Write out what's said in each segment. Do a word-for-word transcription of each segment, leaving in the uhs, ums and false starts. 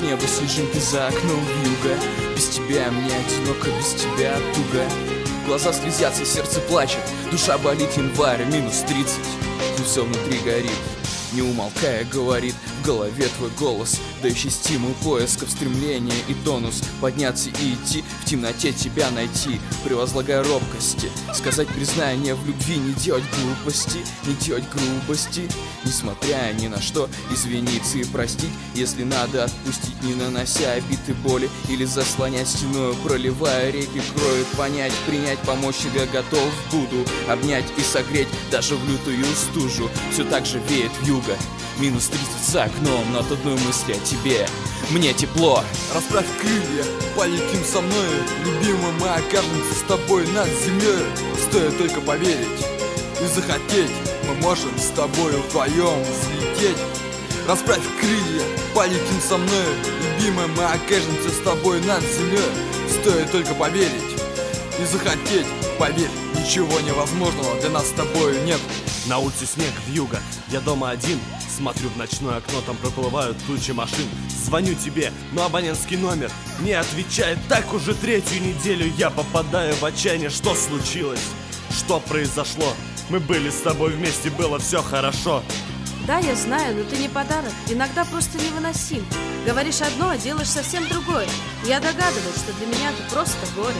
неба снежинки за окном вьюга. Без тебя мне одиноко, без тебя туго. Глаза слезятся, сердце плачет, душа болит, январь, минус тридцать. Но все внутри горит, не умолкая говорит в голове твой голос, дающий стимул поисков, стремления и тонус. Подняться и идти, в темноте тебя найти, превозлагая робкости, сказать признание в любви, не делать глупости, не делать грубости, несмотря ни на что, извиниться и простить, если надо отпустить, не нанося обид и боли, или заслонять стеною, проливая реки, кроет, понять, принять, помочь себе готов буду, обнять и согреть даже в лютую стужу. Все так же веет вьюга, минус тридцать за окном, но от одной мысли о тебе мне тепло. Расправь крылья, полетим со мной, любимая, мы окажемся с тобой над землей. Стоит только поверить и захотеть, мы можем с тобой вдвоем взлететь. Расправь крылья, полетим со мной, любимая, мы окажемся с тобой над землей. Стоит только поверить и захотеть, поверь, ничего невозможного для нас с тобой нет. На улице снег, вьюга, я дома один, смотрю в ночное окно, там проплывают тучи машин. Звоню тебе, но абонентский номер не отвечает. Так уже третью неделю я попадаю в отчаяние. Что случилось? Что произошло? Мы были с тобой вместе, было все хорошо. Да, я знаю, но ты не подарок, иногда просто невыносим. Говоришь одно, а делаешь совсем другое. Я догадываюсь, что для меня ты просто горе.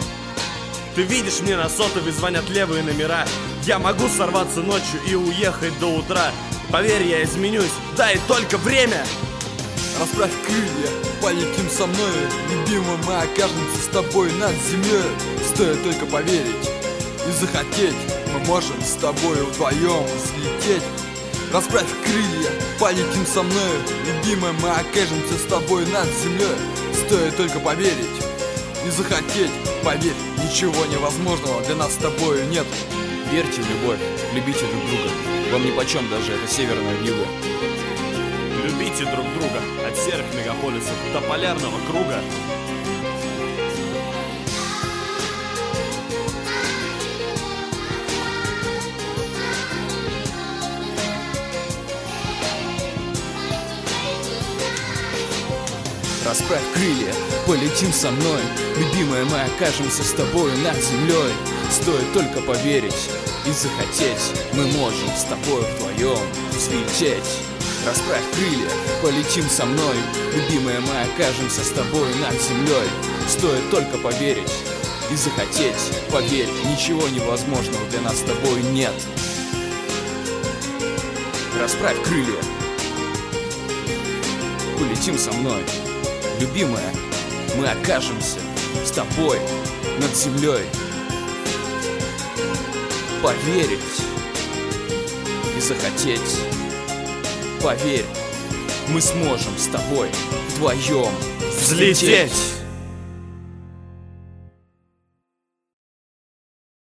Ты видишь, мне на сотовый звонят левые номера. Я могу сорваться ночью и уехать до утра. Поверь, я изменюсь, дай только время. Расправь крылья, полетим со мной, любимая, мы окажемся с тобой над землей. Стоит только поверить и захотеть, мы можем с тобой вдвоем взлететь. Расправь крылья, полетим со мной, любимая, мы окажемся с тобой над землей. Стоит только поверить и захотеть, поверь, ничего невозможного для нас с тобой нет. Верьте в любовь, любите друг друга, вам нипочем даже это северная вьюга. Любите друг друга от серых мегаполисов до полярного круга. Расправь крылья, полетим со мной, любимая, мы окажемся с тобой над землей. Стоит только поверить и захотеть, мы можем с тобой вдвоем взлететь. Расправь крылья, полетим со мной, любимая, мы окажемся с тобой над землей. Стоит только поверить и захотеть, поверь, ничего невозможного для нас с тобой нет. Расправь крылья, полетим со мной, любимая, мы окажемся с тобой над землей. Поверить и захотеть, поверь, мы сможем с тобой вдвоем взлететь.